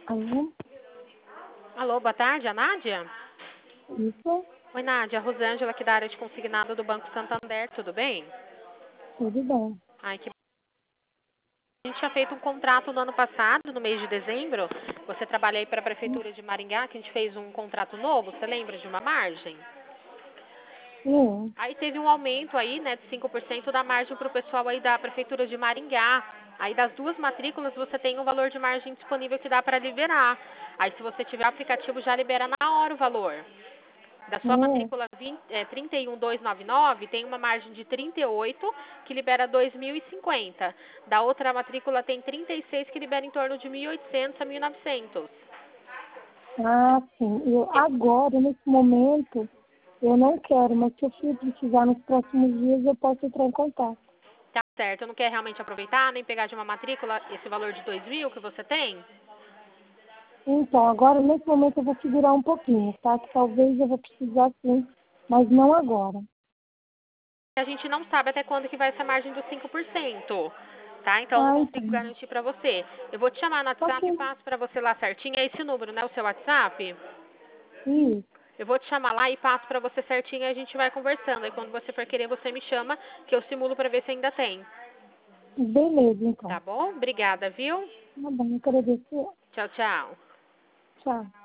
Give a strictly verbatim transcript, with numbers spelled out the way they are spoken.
Alô? Alô, boa tarde, a Nádia? Isso? Oi, Nádia, a Rosângela aqui da área de consignado do Banco Santander, tudo bem? Tudo bem. Ai, que... A gente tinha feito um contrato no ano passado, no mês de dezembro. Você trabalha aí para a Prefeitura de Maringá, que a gente fez um contrato novo, você lembra de uma margem? Sim. Aí teve um aumento aí, né, de cinco por cento da margem para o pessoal aí da Prefeitura de Maringá. Aí das duas matrículas você tem um valor de margem disponível que dá para liberar. Aí se você tiver aplicativo já libera na hora o valor. Da sua Sim. matrícula vinte, é, trinta e um mil duzentos e noventa e nove tem uma margem de trinta e oito que libera dois mil e cinquenta. Da outra matrícula tem trinta e seis que libera em torno de mil e oitocentos a mil e novecentos. Ah, sim. Eu, agora, nesse momento, eu não quero, mas se eu precisar nos próximos dias, eu posso entrar em contato. Tá certo, não quer realmente aproveitar nem pegar de uma matrícula esse valor de dois mil que você tem? Então, agora, nesse momento, eu vou segurar um pouquinho, tá? Que talvez eu vou precisar sim, mas não agora. A gente não sabe até quando que vai essa margem dos cinco por cento. Tá? Então eu não Ah, consigo então. garantir pra você. Eu vou te chamar no WhatsApp e Ok. passo pra você lá certinho. É esse número, né? O seu WhatsApp? Isso. Eu vou te chamar lá e passo pra você certinho e a gente vai conversando. Aí quando você for querer, você me chama, que eu simulo pra ver se ainda tem. Beleza, então. Tá bom? Obrigada, viu? Tá bom, eu agradeço. Tchau, tchau. Tchau.